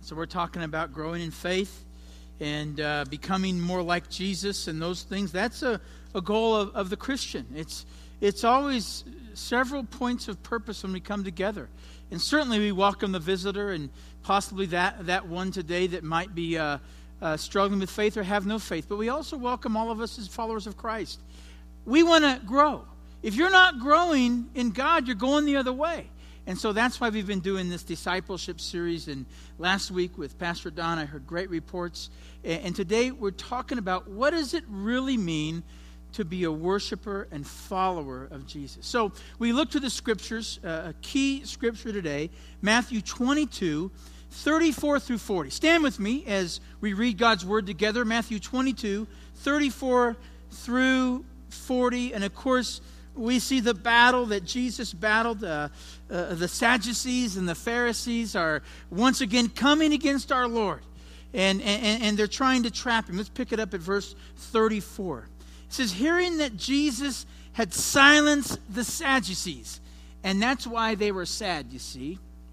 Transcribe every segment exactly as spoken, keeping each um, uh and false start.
So we're talking about growing in faith and uh, becoming more like Jesus and those things. That's a, a goal of, of the Christian. It's it's always several points of purpose when we come together. And certainly we welcome the visitor and possibly that, that one today that might be uh, uh, struggling with faith or have no faith. But we also welcome all of us as followers of Christ. We want to grow. If you're not growing in God, you're going the other way. And so that's why we've been doing this discipleship series. And last week with Pastor Don, I heard great reports. And today we're talking about what does it really mean to be a worshiper and follower of Jesus. So we look to the scriptures, uh, a key scripture today, Matthew twenty-two, thirty-four through forty. Stand with me as we read God's word together. Matthew twenty-two, thirty-four through forty. And of course, we see the battle that Jesus battled. Uh, uh, the Sadducees and the Pharisees are once again coming against our Lord. And, and, and they're trying to trap him. Let's pick it up at verse thirty-four. It says, hearing that Jesus had silenced the Sadducees. And that's why they were sad, you see.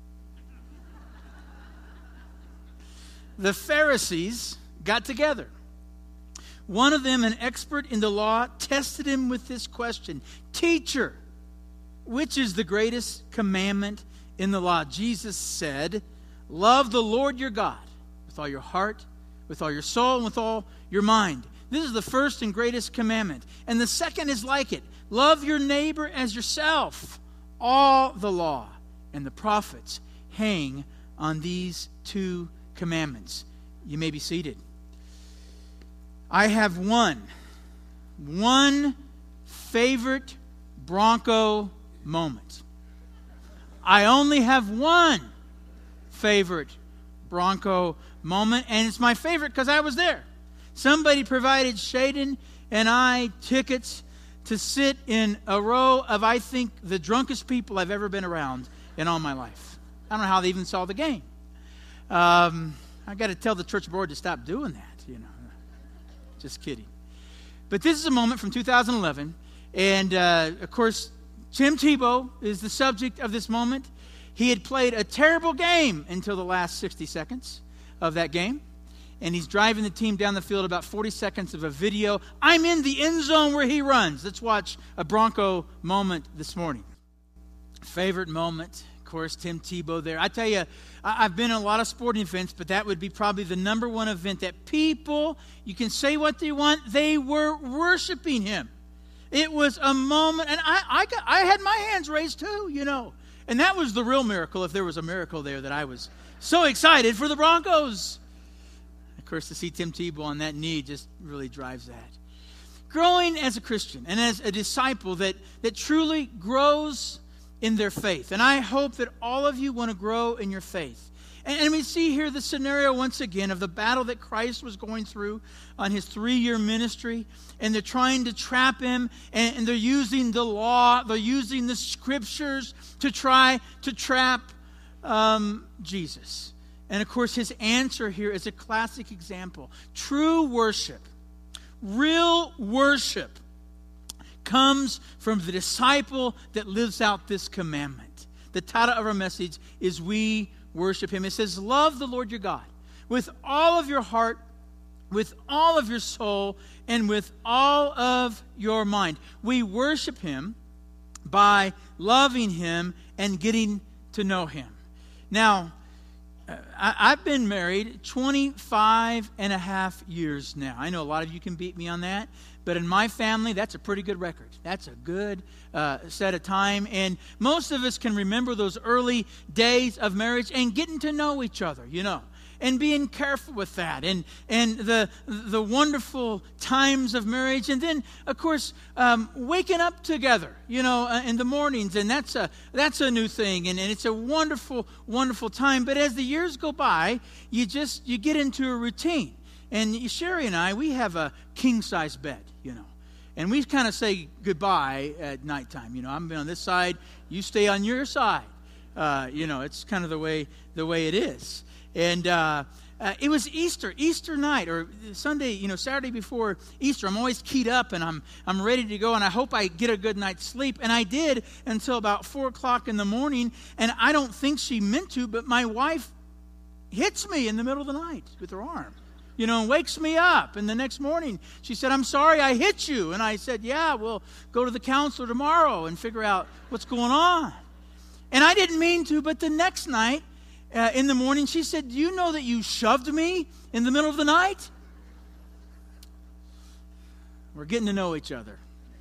The Pharisees got together. One of them, an expert in the law, tested him with this question. Teacher, which is the greatest commandment in the law? Jesus said, love the Lord your God with all your heart, with all your soul, and with all your mind. This is the first and greatest commandment. And the second is like it. Love your neighbor as yourself. All the law and the prophets hang on these two commandments. You may be seated. I have one, one favorite Bronco moment. I only have one favorite Bronco moment, and it's my favorite because I was there. Somebody provided Shaden and I tickets to sit in a row of, I think, the drunkest people I've ever been around in all my life. I don't know how they even saw the game. Um, I got to tell the church board to stop doing that, you know. Just kidding. But this is a moment from two thousand eleven. And, uh, of course, Tim Tebow is the subject of this moment. He had played a terrible game until the last sixty seconds of that game. And he's driving the team down the field, about forty seconds of a video. I'm in the end zone where he runs. Let's watch a Bronco moment this morning. Favorite moment, of course, Tim Tebow there. I tell you, I've been in a lot of sporting events, but that would be probably the number one event that people, you can say what they want, they were worshiping him. It was a moment, and I, I, got, I had my hands raised too, you know. And that was the real miracle, if there was a miracle there, that I was so excited for the Broncos. Of course, to see Tim Tebow on that knee just really drives that. Growing as a Christian and as a disciple that, that truly grows in their faith. And I hope that all of you want to grow in your faith. And, and we see here the scenario once again of the battle that Christ was going through on his three-year ministry. And they're trying to trap him. And, and they're using the law. They're using the scriptures to try to trap um, Jesus. And of course, his answer here is a classic example. True worship, real worship, comes from the disciple that lives out this commandment. The title of our message is We Worship Him. It says, love the Lord your God with all of your heart, with all of your soul, and with all of your mind. We worship Him by loving Him and getting to know Him. Now, I, I've been married twenty-five and a half years now. I know a lot of you can beat me on that, but in my family, that's a pretty good record. That's a good uh, set of time, and most of us can remember those early days of marriage and getting to know each other, you know, and being careful with that, and and the the wonderful times of marriage, and then of course um, waking up together, you know, uh, in the mornings, and that's a that's a new thing, and, and it's a wonderful wonderful time. But as the years go by, you just you get into a routine, and Sherry and I, we have a king size bed, you know, and we kind of say goodbye at nighttime. You know, I'm on this side, you stay on your side. Uh, you know, it's kind of the way the way it is. And uh, uh, it was Easter, Easter night, or Sunday, you know, Saturday before Easter. I'm always keyed up, and I'm I'm ready to go, and I hope I get a good night's sleep. And I did until about four o'clock in the morning, and I don't think she meant to, but my wife hits me in the middle of the night with her arm, you know, and wakes me up. And the next morning, she said, I'm sorry I hit you. And I said, yeah, we'll go to the counselor tomorrow and figure out what's going on. And I didn't mean to, but the next night, uh, in the morning, she said, do you know that you shoved me in the middle of the night? We're getting to know each other.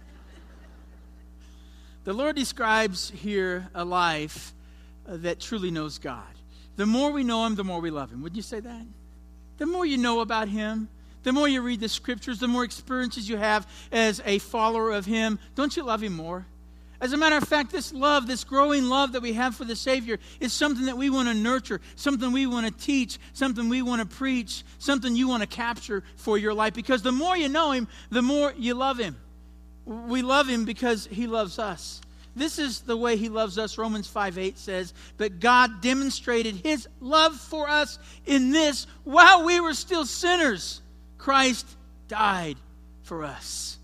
The Lord describes here a life uh, that truly knows God. The more we know Him, the more we love Him. Would you say that? The more you know about Him, the more you read the Scriptures, the more experiences you have as a follower of Him, don't you love Him more? As a matter of fact, this love, this growing love that we have for the Savior is something that we want to nurture, something we want to teach, something we want to preach, something you want to capture for your life. Because the more you know Him, the more you love Him. We love Him because He loves us. This is the way He loves us. Romans five eight says, but God demonstrated His love for us in this, while we were still sinners, Christ died for us.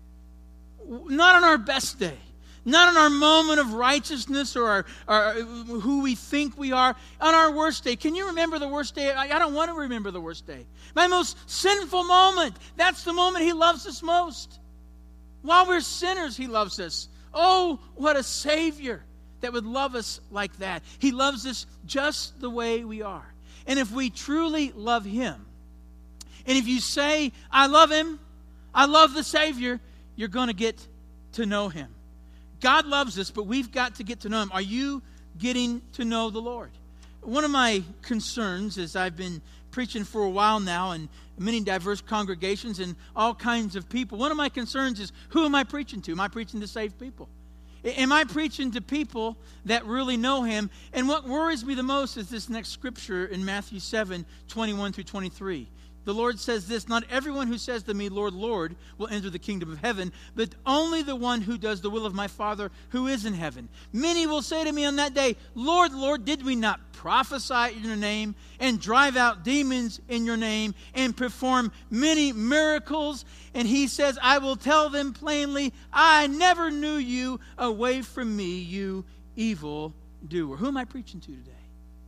Not on our best day, not on our moment of righteousness or our, our, who we think we are, on our worst day. Can you remember the worst day? I, I don't want to remember the worst day. My most sinful moment, that's the moment He loves us most. While we're sinners, He loves us. Oh, what a Savior that would love us like that. He loves us just the way we are. And if we truly love Him, and if you say, I love Him, I love the Savior, you're going to get to know Him. God loves us, but we've got to get to know Him. Are you getting to know the Lord? One of my concerns, as I've been preaching for a while now in many diverse congregations and all kinds of people, one of my concerns is, who am I preaching to? Am I preaching to saved people? Am I preaching to people that really know Him? And what worries me the most is this next scripture in Matthew seven, twenty-one through twenty-three. The Lord says this, not everyone who says to me, Lord, Lord, will enter the kingdom of heaven, but only the one who does the will of my Father who is in heaven. Many will say to me on that day, Lord, Lord, did we not prophesy in your name and drive out demons in your name and perform many miracles? And He says, I will tell them plainly, I never knew you. Away from me, you evil doer. Who am I preaching to today?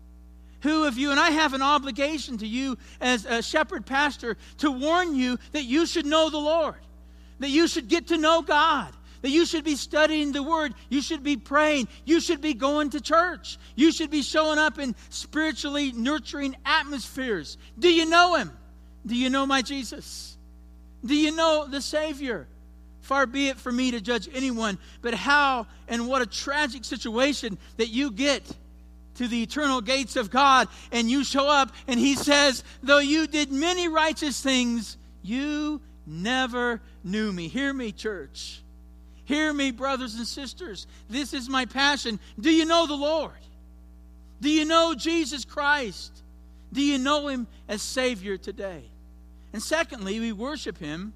Who of you, and I have an obligation to you as a shepherd pastor to warn you that you should know the Lord, that you should get to know God, that you should be studying the Word, you should be praying, you should be going to church, you should be showing up in spiritually nurturing atmospheres. Do you know Him? Do you know my Jesus? Do you know the Savior? Far be it for me to judge anyone, but how and what a tragic situation that you get to the eternal gates of God, and you show up, and He says, though you did many righteous things, you never knew me. Hear me, church. Hear me, brothers and sisters. This is my passion. Do you know the Lord? Do you know Jesus Christ? Do you know Him as Savior today? And secondly, we worship Him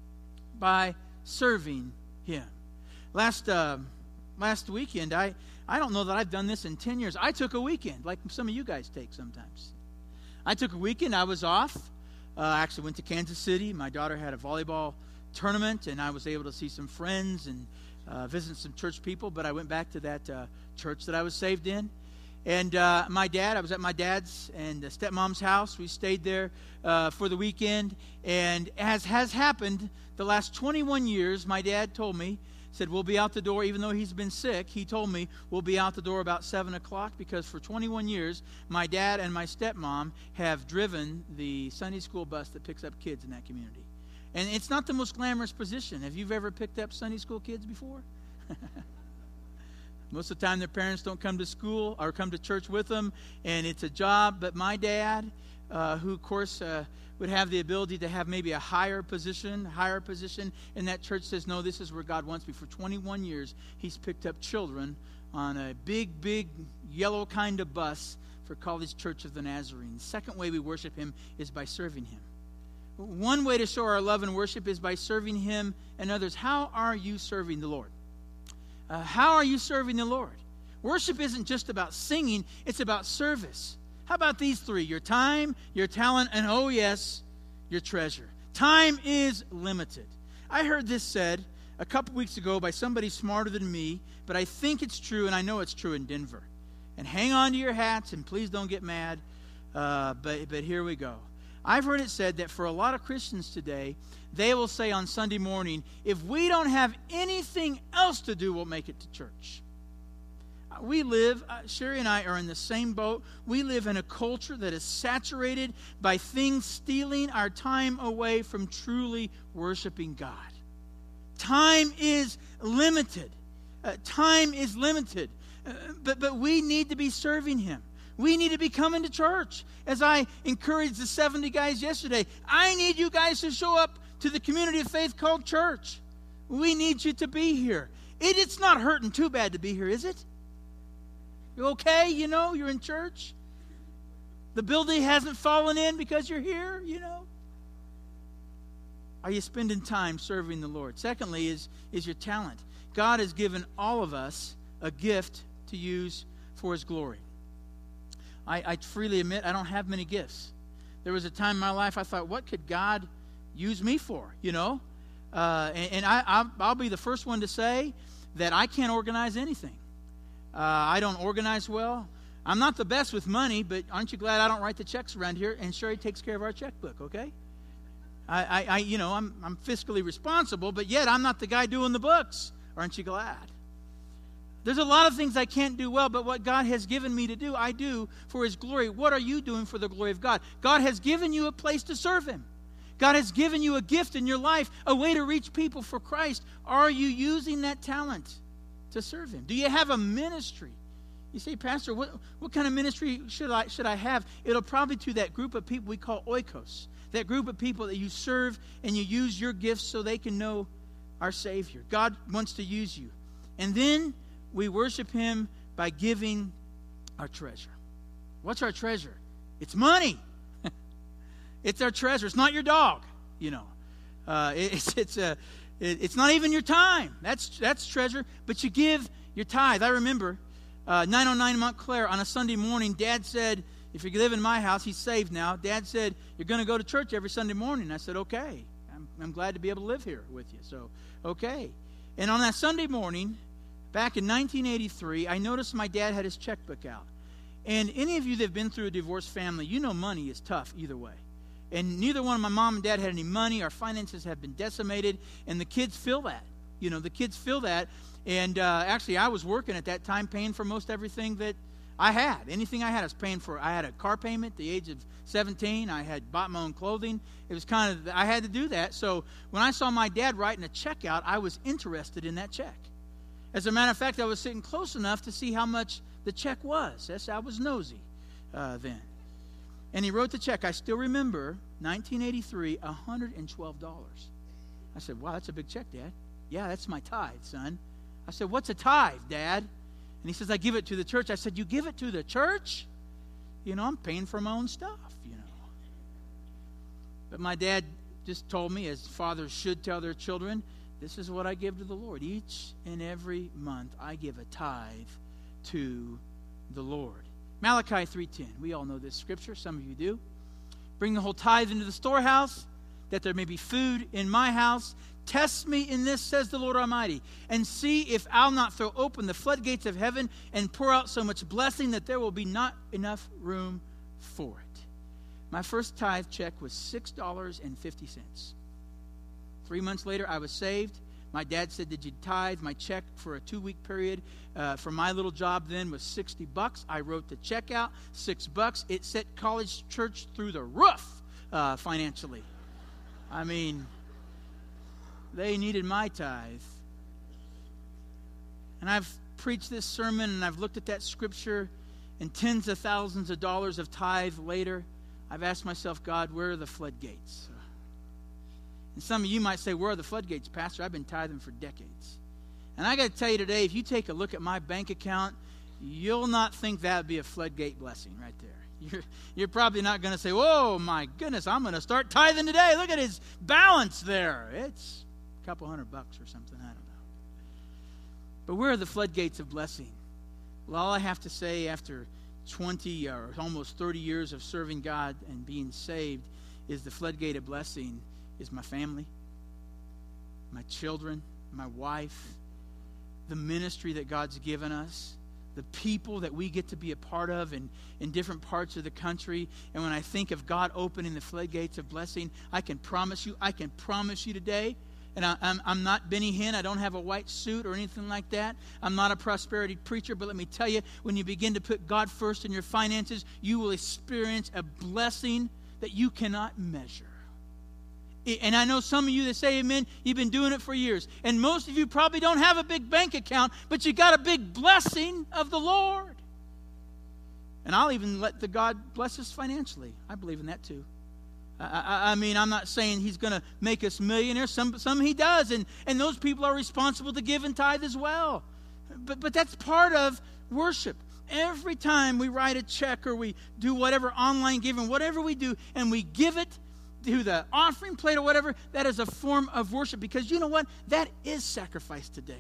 by serving Him. Last uh, last weekend, I I don't know that I've done this in ten years. I took a weekend, like some of you guys take sometimes. I took a weekend. I was off. Uh, I actually went to Kansas City. My daughter had a volleyball tournament, and I was able to see some friends and uh, visit some church people. But I went back to that uh, church that I was saved in. And uh, my dad, I was at my dad's and uh, stepmom's house. We stayed there uh, for the weekend. And as has happened the last twenty-one years, my dad told me, said, we'll be out the door, even though he's been sick. He told me we'll be out the door about seven o'clock because for twenty-one years, my dad and my stepmom have driven the Sunday school bus that picks up kids in that community. And it's not the most glamorous position. Have you ever picked up Sunday school kids before? Most of the time, their parents don't come to school or come to church with them, and it's a job. But my dad, uh, who, of course, uh, would have the ability to have maybe a higher position, higher position in that church, says, no, this is where God wants me. For twenty-one years, he's picked up children on a big, big yellow kind of bus for College Church of the Nazarene. The second way we worship Him is by serving Him. One way to show our love and worship is by serving Him and others. How are you serving the Lord? Uh, how are you serving the Lord? Worship isn't just about singing, it's about service. How about these three? Your time, your talent, and oh yes, your treasure. Time is limited. I heard this said a couple weeks ago by somebody smarter than me, but I think it's true, and I know it's true in Denver. And hang on to your hats, and please don't get mad. Uh, but, but here we go. I've heard it said that for a lot of Christians today, they will say on Sunday morning, if we don't have anything else to do, we'll make it to church. We live, uh, Sherry and I are in the same boat. We live in a culture that is saturated by things stealing our time away from truly worshiping God. Time is limited. Uh, time is limited. Uh, but, but we need to be serving Him. We need to be coming to church. As I encouraged the seventy guys yesterday, I need you guys to show up to the community of faith called church. We need you to be here. It, it's not hurting too bad to be here, is it? You okay? You know, you're in church. The building hasn't fallen in because you're here, you know. Are you spending time serving the Lord? Secondly is, is your talent. God has given all of us a gift to use for His glory. I, I freely admit I don't have many gifts. There was a time in my life I thought, what could God use me for, you know? Uh, and and I, I'll, I'll be the first one to say that I can't organize anything. Uh, I don't organize well. I'm not the best with money, but aren't you glad I don't write the checks around here? And Sherry takes care of our checkbook, okay? I, I, I you know, I'm, I'm fiscally responsible, but yet I'm not the guy doing the books. Aren't you glad? There's a lot of things I can't do well, but what God has given me to do, I do for His glory. What are you doing for the glory of God? God has given you a place to serve Him. God has given you a gift in your life, a way to reach people for Christ. Are you using that talent to serve Him? Do you have a ministry? You say, Pastor, what, what kind of ministry should I should I have? It'll probably to that group of people we call oikos, that group of people that you serve and you use your gifts so they can know our Savior. God wants to use you. And then we worship Him by giving our treasure. What's our treasure? It's money. It's our treasure. It's not your dog, you know. Uh, it's it's a it, it's not even your time. That's that's treasure. But you give your tithe. I remember uh, nine oh nine Montclair on a Sunday morning. Dad said, "If you live in my house, he's saved now." Dad said, "You're going to go to church every Sunday morning." I said, "Okay. I'm I'm glad to be able to live here with you." So okay. And on that Sunday morning, back in nineteen eighty-three, I noticed my dad had his checkbook out. And any of you that have been through a divorced family, you know money is tough either way. And neither one of my mom and dad had any money. Our finances have been decimated. And the kids feel that. You know, the kids feel that. And uh, actually, I was working at that time paying for most everything that I had. Anything I had, I was paying for. I had a car payment at the age of seventeen. I had bought my own clothing. It was kind of, I had to do that. So when I saw my dad writing a check out, I was interested in that check. As a matter of fact, I was sitting close enough to see how much the check was. That's, I was nosy uh, then. And he wrote the check. I still remember, nineteen eighty-three, one hundred twelve dollars. I said, wow, that's a big check, Dad. Yeah, that's my tithe, son. I said, what's a tithe, Dad? And he says, I give it to the church. I said, you give it to the church? You know, I'm paying for my own stuff, you know. But my dad just told me, as fathers should tell their children, this is what I give to the Lord. Each and every month, I give a tithe to the Lord. Malachi three ten. We all know this scripture. Some of you do. Bring the whole tithe into the storehouse, that there may be food in my house. Test me in this, says the Lord Almighty, and see if I'll not throw open the floodgates of heaven and pour out so much blessing that there will be not enough room for it. My first tithe check was six dollars and fifty cents. Three months later, I was saved. My dad said, did you tithe? My check for a two-week period uh, for my little job then was sixty bucks. I wrote the check out, six bucks. It set College Church through the roof uh, financially. I mean, they needed my tithe. And I've preached this sermon, and I've looked at that scripture, and tens of thousands of dollars of tithe later, I've asked myself, God, where are the floodgates? And some of you might say, where are the floodgates, Pastor? I've been tithing for decades. And I got to tell you today, if you take a look at my bank account, you'll not think that would be a floodgate blessing right there. You're, you're probably not going to say, whoa, my goodness, I'm going to start tithing today. Look at his balance there. It's a couple hundred bucks or something. I don't know. But where are the floodgates of blessing? Well, all I have to say after twenty or almost thirty years of serving God and being saved is the floodgate of blessing is my family, my children, my wife, the ministry that God's given us, the people that we get to be a part of in, in different parts of the country. And when I think of God opening the floodgates of blessing, I can promise you, I can promise you today, and I, I'm, I'm not Benny Hinn. I don't have a white suit or anything like that. I'm not a prosperity preacher, but let me tell you, when you begin to put God first in your finances, you will experience a blessing that you cannot measure. And I know some of you that say amen, you've been doing it for years. And most of you probably don't have a big bank account, but you got a big blessing of the Lord. And I'll even let the God bless us financially. I believe in that too. I, I, I mean, I'm not saying he's going to make us millionaires. Some, some he does, and, and those people are responsible to give and tithe as well. But, but that's part of worship. Every time we write a check or we do whatever online giving, whatever we do, and we give it to the offering plate or whatever, that is a form of worship, because you know what? That is sacrifice today.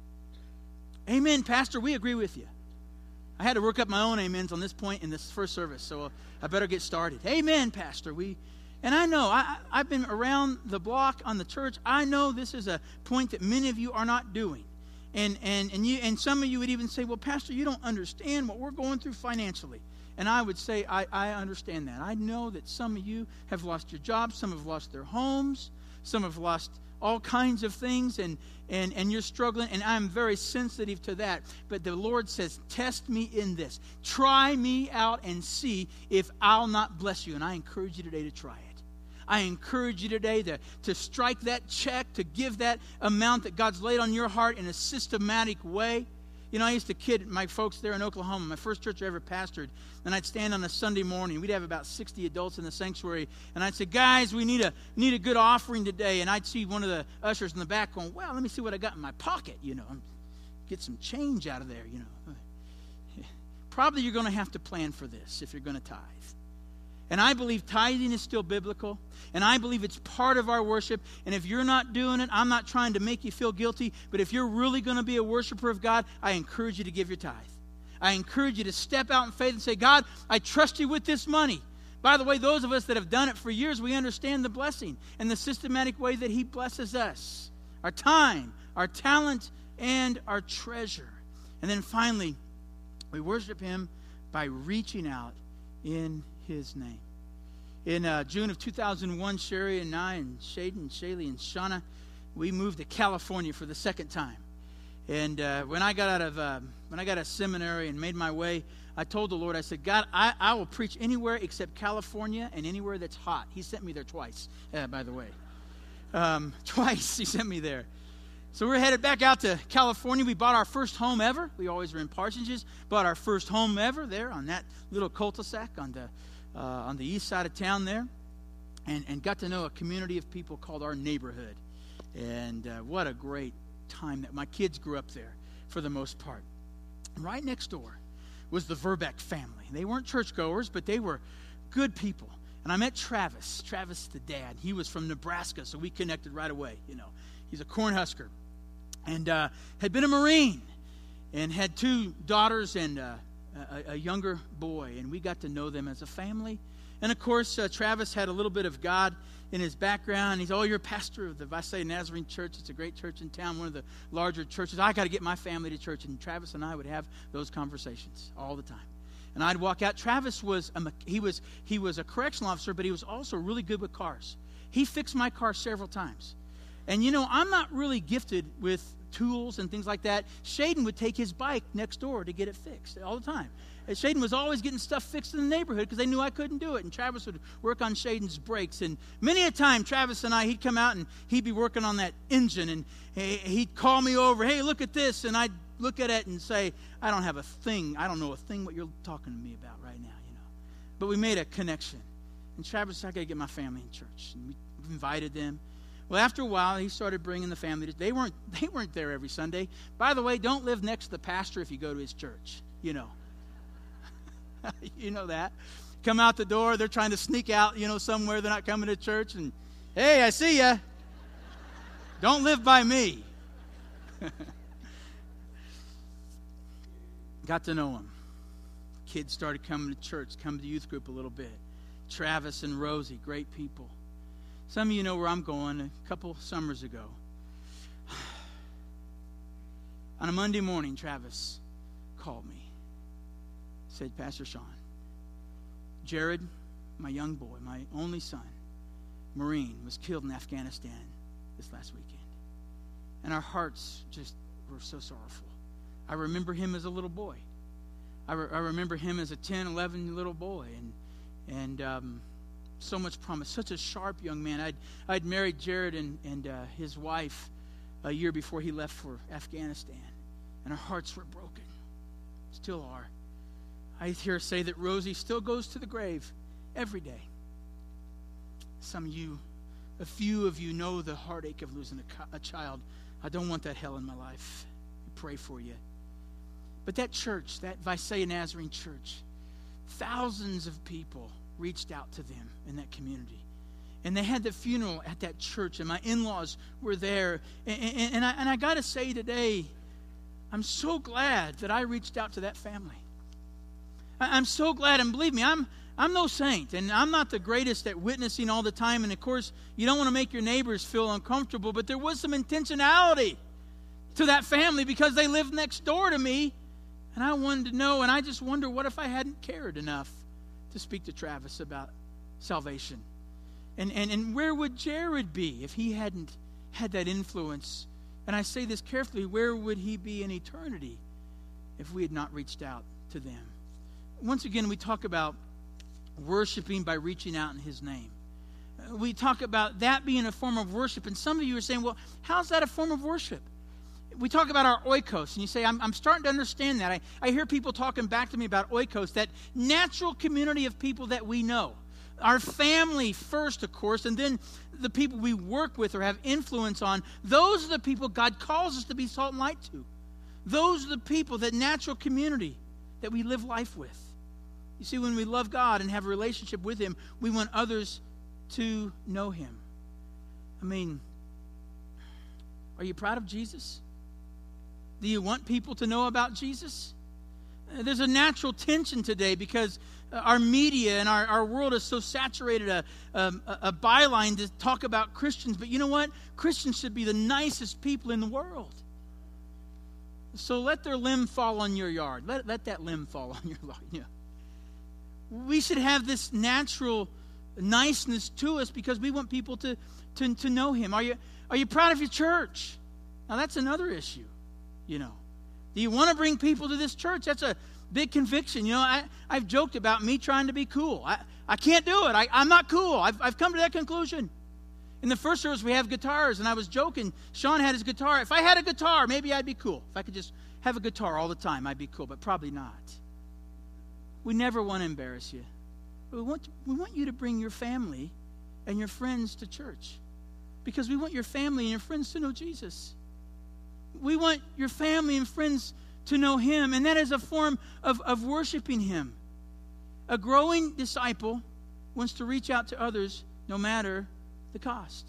Amen, Pastor. We agree with you. I had to work up my own amens on this point in this first service, so I better get started. Amen, Pastor. We, and I know, I, I've been around the block on the church. I know this is a point that many of you are not doing. And, and, and, you, and some of you would even say, well, Pastor, you don't understand what we're going through financially. And I would say, I, I understand that. I know that some of you have lost your jobs, some have lost their homes, some have lost all kinds of things, and, and, and you're struggling, and I'm very sensitive to that. But the Lord says, test me in this. Try me out and see if I'll not bless you. And I encourage you today to try it. I encourage you today to, to strike that check, to give that amount that God's laid on your heart in a systematic way. You know, I used to kid my folks there in Oklahoma, my first church I ever pastored, and I'd stand on a Sunday morning. We'd have about sixty adults in the sanctuary, and I'd say, guys, we need a need a good offering today. And I'd see one of the ushers in the back going, well, let me see what I got in my pocket, you know, get some change out of there, you know. Probably you're going to have to plan for this if you're going to tithe. And I believe tithing is still biblical, and I believe it's part of our worship. And if you're not doing it, I'm not trying to make you feel guilty, but if you're really going to be a worshiper of God, I encourage you to give your tithe. I encourage you to step out in faith and say, God, I trust you with this money. By the way, those of us that have done it for years, we understand the blessing and the systematic way that he blesses us. Our time, our talent, and our treasure. And then finally, we worship him by reaching out in his name. In uh, June of two thousand one, Sherry and I and Shaden and Shaylee and Shauna, we moved to California for the second time. And uh, when I got out of uh, when I got out of seminary and made my way, I told the Lord, I said, God, I, I will preach anywhere except California and anywhere that's hot. He sent me there twice, uh, by the way. Um, twice he sent me there. So we're headed back out to California. We bought our first home ever. We always were in Parsonages. Bought our first home ever there on that little cul-de-sac on the uh, on the east side of town there, and and got to know a community of people called our neighborhood. And uh, what a great time that my kids grew up there for the most part. Right next door was the Verbeck family. They weren't churchgoers, but they were good people. And I met Travis. Travis, the dad. He was from Nebraska, so we connected right away. You know, he's a Cornhusker. And uh, had been a Marine and had two daughters and uh, a, a younger boy. And we got to know them as a family. And, of course, uh, Travis had a little bit of God in his background. He's, oh, you're a pastor of the Visalia Nazarene Church. It's a great church in town, one of the larger churches. I got to get my family to church. And Travis and I would have those conversations all the time. And I'd walk out. Travis was a, he was he was a correctional officer, but he was also really good with cars. He fixed my car several times. And, you know, I'm not really gifted with tools and things like that. Shaden would take his bike next door to get it fixed all the time. And Shaden was always getting stuff fixed in the neighborhood because they knew I couldn't do it. And Travis would work on Shaden's brakes. And many a time, Travis and I, he'd come out and he'd be working on that engine. And he'd call me over, hey, look at this. And I'd look at it and say, I don't have a thing. I don't know a thing what you're talking to me about right now, you know. But we made a connection. And Travis said, I got to get my family in church. And we invited them. Well, after a while, he started bringing the family. To, they weren't they weren't there every Sunday. By the way, don't live next to the pastor if you go to his church. You know. You know that. Come out the door. They're trying to sneak out, you know, somewhere. They're not coming to church. And, hey, I see ya. Don't live by me. Got to know him. Kids started coming to church, coming to youth group a little bit. Travis and Rosie, great people. Some of you know where I'm going. A couple summers ago, on a Monday morning, Travis called me. said, Pastor Sean, Jared, my young boy, my only son, Marine, was killed in Afghanistan this last weekend. And our hearts just were so sorrowful. I remember him as a little boy. I, re- I remember him as a ten, eleven little boy. And and um, so much promise. Such a sharp young man. I'd, I'd married Jared and, and uh, his wife a year before he left for Afghanistan. And our hearts were broken. Still are. I hear say that Rosie still goes to the grave every day. Some of you, a few of you know the heartache of losing a, a child. I don't want that hell in my life. I pray for you. But that church, that Visalia Nazarene church, thousands of people reached out to them in that community. And they had the funeral at that church, and my in-laws were there. And, and, and I, and I got to say today, I'm so glad that I reached out to that family. I, I'm so glad, and believe me, I'm I'm no saint, and I'm not the greatest at witnessing all the time. And of course, you don't want to make your neighbors feel uncomfortable, but there was some intentionality to that family because they lived next door to me. And I wanted to know, and I just wonder, what if I hadn't cared enough to speak to Travis about salvation? And, and, and where would Jared be if he hadn't had that influence? And I say this carefully, where would he be in eternity if we had not reached out to them? Once again, we talk about worshiping by reaching out in his name. We talk about that being a form of worship. And some of you are saying, well, how's that a form of worship? We talk about our oikos, and you say, I'm, I'm starting to understand that. I, I hear people talking back to me about oikos, that natural community of people that we know. Our family first, of course, and then the people we work with or have influence on. Those are the people God calls us to be salt and light to. Those are the people, that natural community that we live life with. You see, when we love God and have a relationship with Him, we want others to know Him. I mean, are you proud of Jesus? Do you want people to know about Jesus? Uh, there's a natural tension today because uh, our media and our, our world is so saturated, a, um, a, a byline to talk about Christians. But you know what? Christians should be the nicest people in the world. So let their limb fall on your yard. Let, let that limb fall on your yard. Yeah. We should have this natural niceness to us because we want people to, to, to know Him. Are you, are you proud of your church? Now, that's another issue, you know. Do you want to bring people to this church? That's a big conviction. You know, I, I've joked about me trying to be cool. I, I can't do it. I, I'm not cool. I've, I've come to that conclusion. In the first service, we have guitars, and I was joking. Sean had his guitar. If I had a guitar, maybe I'd be cool. If I could just have a guitar all the time, I'd be cool, but probably not. We never want to embarrass you. We want, to, we want you to bring your family and your friends to church because we want your family and your friends to know Jesus. We want your family and friends to know Him, and that is a form of, of worshiping Him. A growing disciple wants to reach out to others no matter the cost.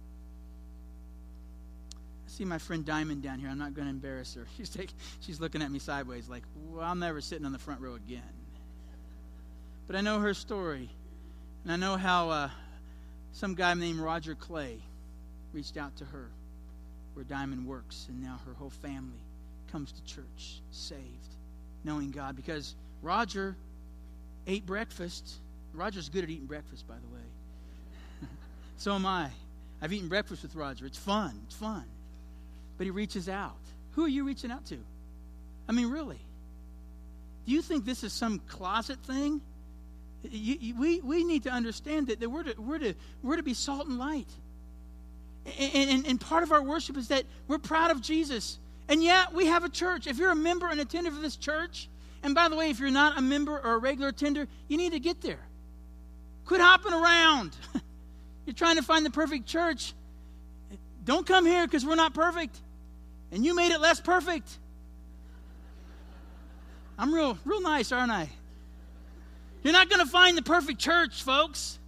I see my friend Diamond down here. I'm not going to embarrass her. She's taking, she's looking at me sideways like, well, I'm never sitting on the front row again. But I know her story, and I know how uh, some guy named Roger Clay reached out to her where Diamond works, and now her whole family comes to church, saved, knowing God. Because Roger ate breakfast. Roger's good at eating breakfast, by the way. So am I. I've eaten breakfast with Roger. It's fun. It's fun. But he reaches out. Who are you reaching out to? I mean, really. Do you think this is some closet thing? You, you, we, we need to understand that, that we're, to, we're, to, we're to be salt and light. And, and, and part of our worship is that we're proud of Jesus. And yeah, we have a church. If you're a member and attender of this church, and by the way, if you're not a member or a regular attender, you need to get there. Quit hopping around. You're trying to find the perfect church. Don't come here because we're not perfect. And you made it less perfect. I'm real, real nice, aren't I? You're not going to find the perfect church, folks.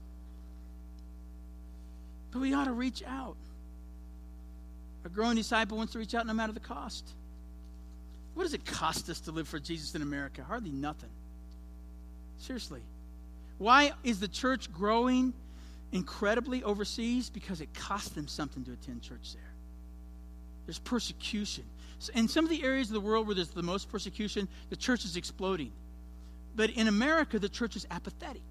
But we ought to reach out. A growing disciple wants to reach out no matter the cost. What does it cost us to live for Jesus in America? Hardly nothing. Seriously. Why is the church growing incredibly overseas? Because it costs them something to attend church there. There's persecution. In some of the areas of the world where there's the most persecution, the church is exploding. But in America, the church is apathetic.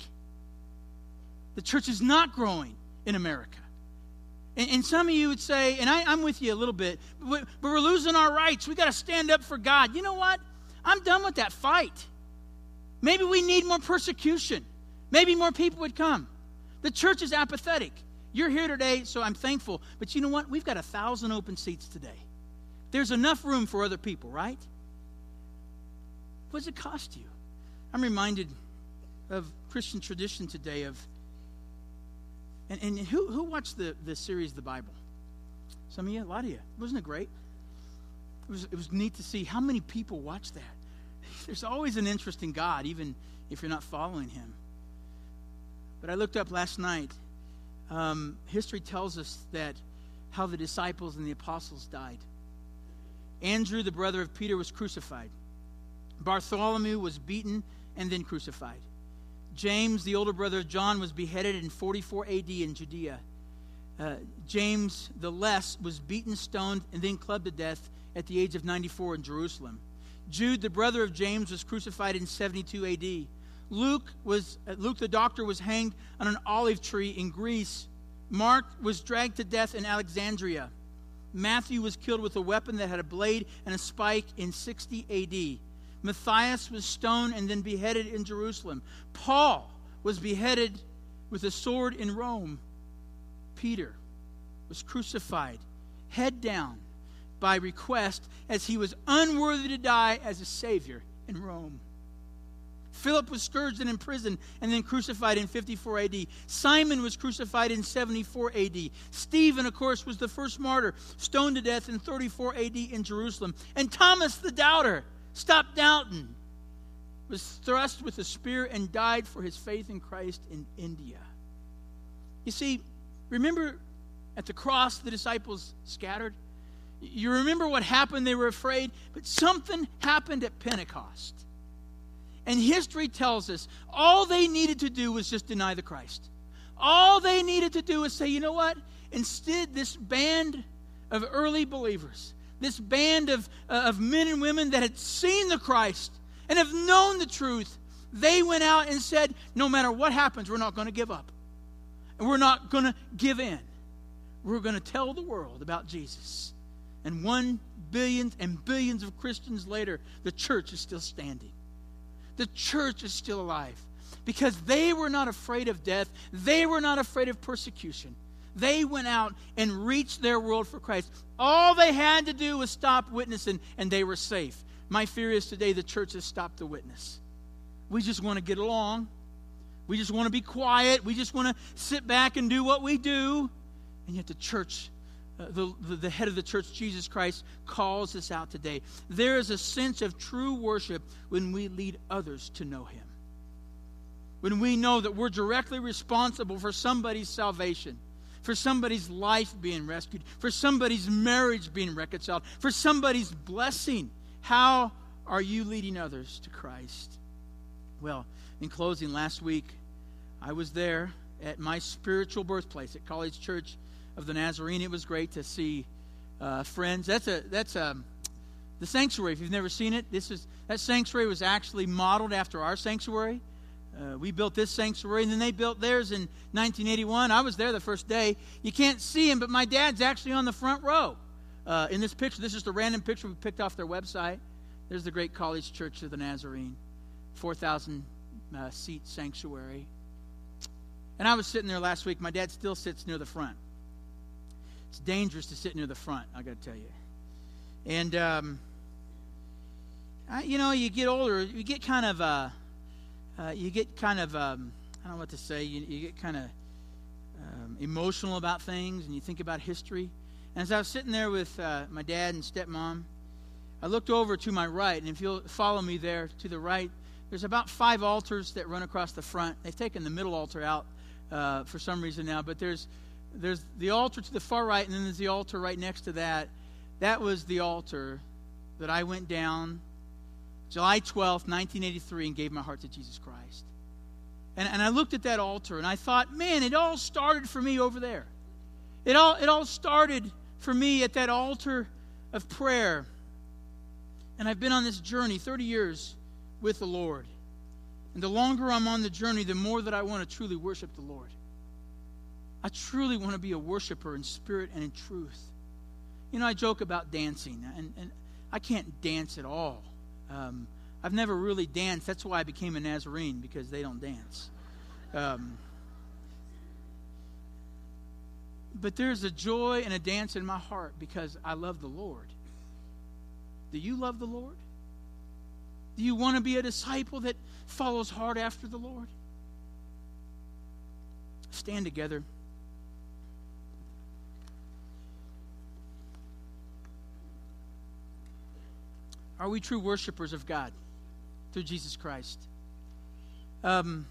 The church is not growing in America. And, and some of you would say, and I, I'm with you a little bit, but, but we're losing our rights. We got to stand up for God. You know what? I'm done with that fight. Maybe we need more persecution. Maybe more people would come. The church is apathetic. You're here today, so I'm thankful. But you know what? We've got a thousand open seats today. There's enough room for other people, right? What does it cost you? I'm reminded of Christian tradition today of, and, and who, who watched the, the series The Bible? Some of you, a lot of you. Wasn't it great? It was, it was neat to see how many people watch that. There's always an interest in God, even if you're not following him. But I looked up last night. Um, history tells us that how the disciples and the apostles died. Andrew, the brother of Peter, was crucified. Bartholomew was beaten and then crucified. James, the older brother of John, was beheaded in forty-four A D in Judea. Uh, James the Less was beaten, stoned, and then clubbed to death at the age of ninety-four in Jerusalem. Jude, the brother of James, was crucified in seventy-two A D. Luke was uh, Luke the doctor was hanged on an olive tree in Greece. Mark was dragged to death in Alexandria. Matthew was killed with a weapon that had a blade and a spike in sixty A D. Matthias was stoned and then beheaded in Jerusalem. Paul was beheaded with a sword in Rome. Peter was crucified, head down, by request, as he was unworthy to die as a Savior in Rome. Philip was scourged and imprisoned and then crucified in fifty-four A D. Simon was crucified in seventy-four A D. Stephen, of course, was the first martyr, stoned to death in thirty-four A D in Jerusalem. And Thomas the doubter, stopped doubting, was thrust with a spear and died for his faith in Christ in India. You see, remember at the cross the disciples scattered? You remember what happened? They were afraid, but something happened at Pentecost. And history tells us all they needed to do was just deny the Christ. All they needed to do was say, you know what? Instead, this band of early believers, this band of, uh, of men and women that had seen the Christ and have known the truth, they went out and said, no matter what happens, we're not going to give up. And we're not going to give in. We're going to tell the world about Jesus. And one billion and billions of Christians later, the church is still standing. The church is still alive because they were not afraid of death. They were not afraid of persecution. They went out and reached their world for Christ. All they had to do was stop witnessing, and they were safe. My fear is today the church has stopped the witness. We just want to get along. We just want to be quiet. We just want to sit back and do what we do. And yet the church, uh, the, the, the head of the church, Jesus Christ, calls us out today. There is a sense of true worship when we lead others to know him. When we know that we're directly responsible for somebody's salvation, for somebody's life being rescued, for somebody's marriage being reconciled, for somebody's blessing. How are you leading others to Christ? Well, in closing, last week, I was there at my spiritual birthplace at College Church of the Nazarene. It was great to see uh, friends. That's a that's a the sanctuary. If you've never seen it, this is that sanctuary was actually modeled after our sanctuary. Uh, we built this sanctuary, and then they built theirs in nineteen eighty-one. I was there the first day. You can't see him, but my dad's actually on the front row uh, in this picture. This is just a random picture we picked off their website. There's the great College Church of the Nazarene, four thousand uh, seat sanctuary. And I was sitting there last week. My dad still sits near the front. It's dangerous to sit near the front, I got to tell you. And, um, I, you know, you get older, you get kind of, uh, uh, you get kind of, um, I don't know what to say, you, you get kind of um, emotional about things, and you think about history. And as I was sitting there with uh, my dad and stepmom, I looked over to my right, and if you'll follow me there to the right, there's about five altars that run across the front. They've taken the middle altar out uh, for some reason now, but there's there's the altar to the far right, and then there's the altar right next to that. That was the altar that I went down July twelfth, nineteen eighty-three, and gave my heart to Jesus Christ. And, and I looked at that altar, and I thought, man, it all started for me over there. It all it all started for me at that altar of prayer. And I've been on this journey thirty years with the Lord. And the longer I'm on the journey, the more that I want to truly worship the Lord. I truly want to be a worshiper in spirit and in truth. You know, I joke about dancing, and, and I can't dance at all. Um, I've never really danced. That's why I became a Nazarene, because they don't dance. Um, but there's a joy and a dance in my heart because I love the Lord. Do you love the Lord? Do you want to be a disciple that follows hard after the Lord? Stand together. Are we true worshipers of God through Jesus Christ? Um,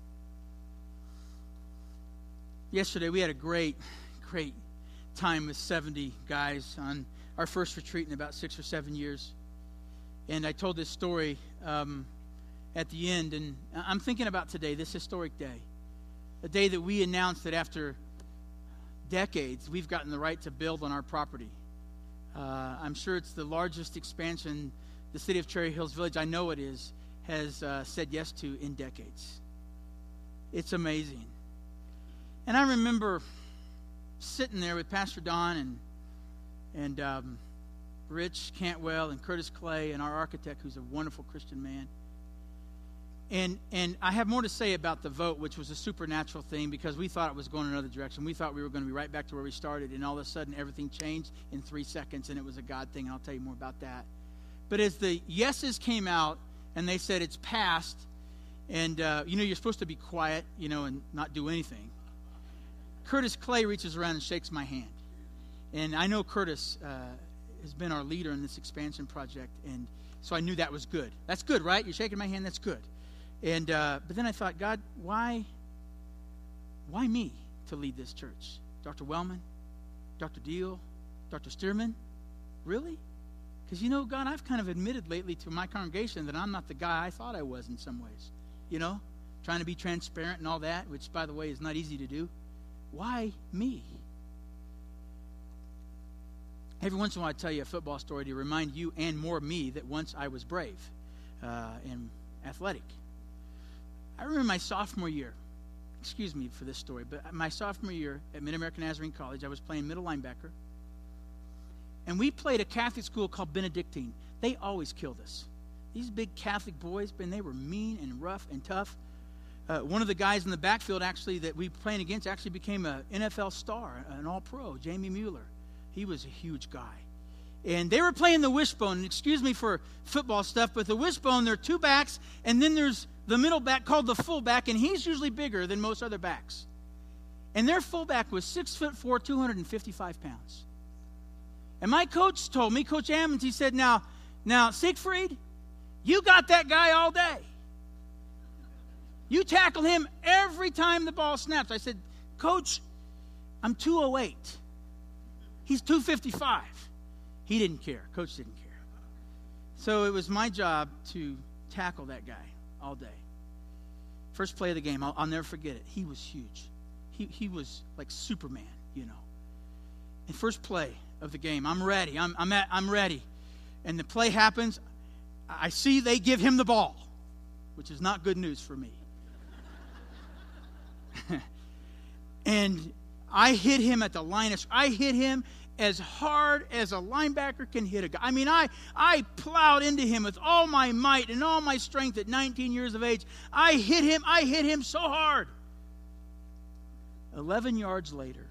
yesterday we had a great, great time with seventy guys on our first retreat in about six or seven years. And I told this story um, at the end, and I'm thinking about today, this historic day, a day that we announced that after decades, we've gotten the right to build on our property. Uh, I'm sure it's the largest expansion the city of Cherry Hills Village, I know it is, has uh, said yes to in decades. It's amazing. And I remember sitting there with Pastor Don and and um, Rich Cantwell and Curtis Clay and our architect, who's a wonderful Christian man. And and I have more to say about the vote, which was a supernatural thing, because we thought it was going another direction. We thought we were going to be right back to where we started, and all of a sudden everything changed in three seconds, and it was a God thing, and I'll tell you more about that. But as the yeses came out, and they said it's passed, and uh, you know you're supposed to be quiet, you know, and not do anything, Curtis Clay reaches around and shakes my hand. And I know Curtis uh, has been our leader in this expansion project, and so I knew that was good. That's good, right? You're shaking my hand, that's good. And uh, but then I thought, God, why, why me to lead this church? Doctor Wellman, Doctor Deal, Doctor Stearman, really? Because you know, God, I've kind of admitted lately to my congregation that I'm not the guy I thought I was in some ways. You know, trying to be transparent and all that, which, by the way, is not easy to do. Why me? Every once in a while I tell you a football story to remind you and more me that once I was brave uh, and athletic. I remember my sophomore year, excuse me for this story, but my sophomore year at Mid-American Nazarene College, I was playing middle linebacker. And we played a Catholic school called Benedictine. They always killed us. These big Catholic boys, and they were mean and rough and tough. Uh, one of the guys in the backfield actually that we were playing against actually became an N F L star, an all-pro, Jamie Mueller. He was a huge guy. And they were playing the wishbone. And excuse me for football stuff, but the wishbone, there are two backs, and then there's the middle back called the fullback, and he's usually bigger than most other backs. And their fullback was six foot four, two hundred fifty-five pounds. And my coach told me, Coach Ammons, he said, now, now, Siegfried, you got that guy all day. You tackle him every time the ball snaps. I said, Coach, I'm two oh eight. He's two fifty-five. He didn't care. Coach didn't care. So it was my job to tackle that guy all day. First play of the game, I'll, I'll never forget it. He was huge. He, he was like Superman, you know. And first play of the game, I'm ready. I'm, I'm, at, I'm ready. And the play happens. I see they give him the ball, which is not good news for me. And I hit him at the line of, I hit him as hard as a linebacker can hit a guy. I mean, I, I plowed into him with all my might and all my strength at nineteen years of age. I hit him, I hit him so hard. eleven yards later.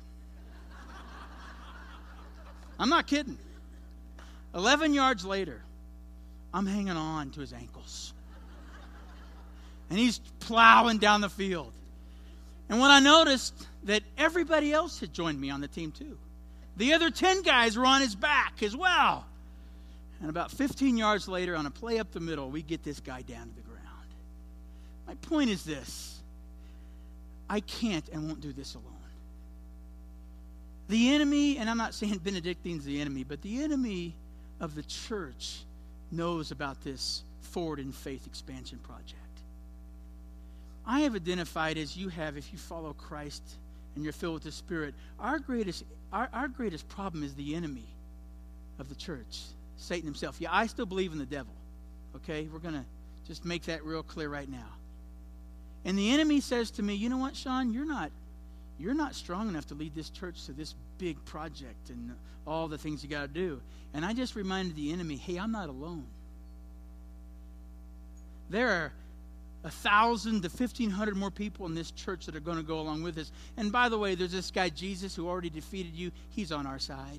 I'm not kidding. eleven yards later, I'm hanging on to his ankles. And he's plowing down the field. And when I noticed that everybody else had joined me on the team too. The other ten guys were on his back as well. And about fifteen yards later, on a play up the middle, we get this guy down to the ground. My point is this. I can't and won't do this alone. The enemy, and I'm not saying Benedictine's the enemy, but the enemy of the church knows about this Forward in Faith expansion project. I have identified, as you have, if you follow Christ and you're filled with the Spirit, our greatest our, our greatest problem is the enemy of the church, Satan himself. Yeah, I still believe in the devil. Okay, we're going to just make that real clear right now. And the enemy says to me, you know what, Sean, you're not, you're not strong enough to lead this church to this big project and all the things you got to do. And I just reminded the enemy, hey, I'm not alone. There are a thousand to fifteen hundred more people in this church that are going to go along with us. And by the way, there's this guy Jesus who already defeated you. He's on our side.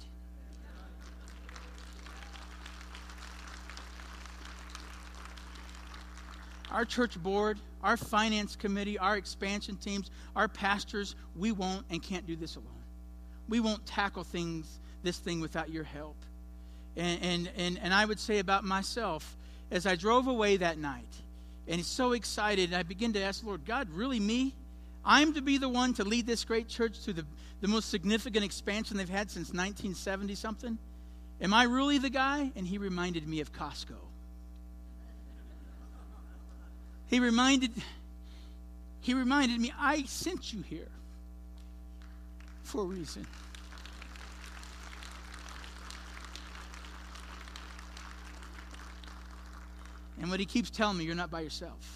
Our church board, our finance committee, our expansion teams, our pastors, we won't and can't do this alone. We won't tackle things, this thing without your help. And, and, and, and I would say about myself, as I drove away that night, and he's so excited, I begin to ask the Lord, God, really me? I'm to be the one to lead this great church through the, the most significant expansion they've had since nineteen seventy something? Am I really the guy? And he reminded me of Costco. He reminded, he reminded me, I sent you here for a reason. And what he keeps telling me, you're not by yourself.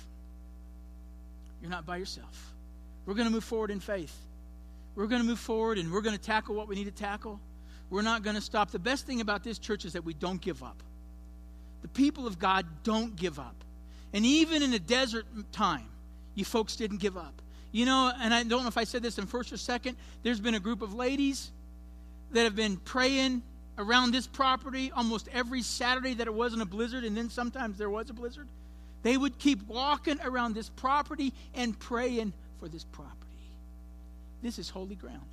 You're not by yourself. We're going to move forward in faith. We're going to move forward and we're going to tackle what we need to tackle. We're not going to stop. The best thing about this church is that we don't give up. The people of God don't give up. And even in a desert time, you folks didn't give up. You know, and I don't know if I said this in first or second, there's been a group of ladies that have been praying around this property almost every Saturday that it wasn't a blizzard, and then sometimes there was a blizzard. They would keep walking around this property and praying for this property. This is holy ground.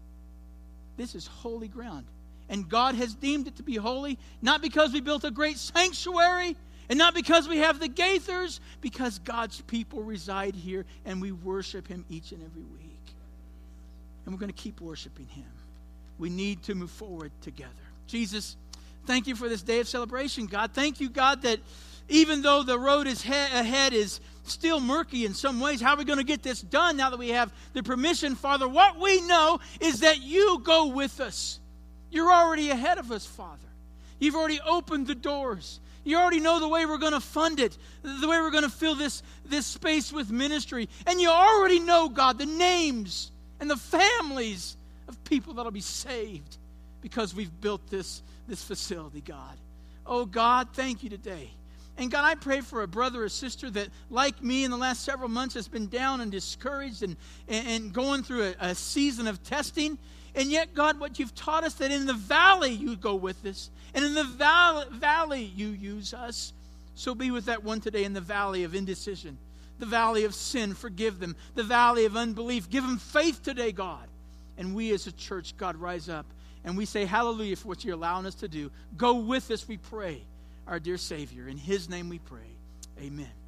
This is holy ground. And God has deemed it to be holy, not because we built a great sanctuary, and not because we have the Gaithers, because God's people reside here and we worship him each and every week. And we're going to keep worshiping him. We need to move forward together. Jesus, thank you for this day of celebration, God. Thank you, God, that even though the road is he- ahead is still murky in some ways, how are we going to get this done now that we have the permission, Father? What we know is that you go with us. You're already ahead of us, Father. You've already opened the doors. You already know the way we're going to fund it, the way we're going to fill this, this space with ministry. And you already know, God, the names and the families of people that will be saved because we've built this, this facility, God. Oh, God, thank you today. And God, I pray for a brother or sister that, like me in the last several months, has been down and discouraged and, and, and going through a, a season of testing. And yet, God, what you've taught us, that in the valley you go with us. And in the val- valley you use us. So be with that one today in the valley of indecision. The valley of sin, forgive them. The valley of unbelief, give them faith today, God. And we as a church, God, rise up. And we say hallelujah for what you're allowing us to do. Go with us, we pray, our dear Savior. In his name we pray. Amen.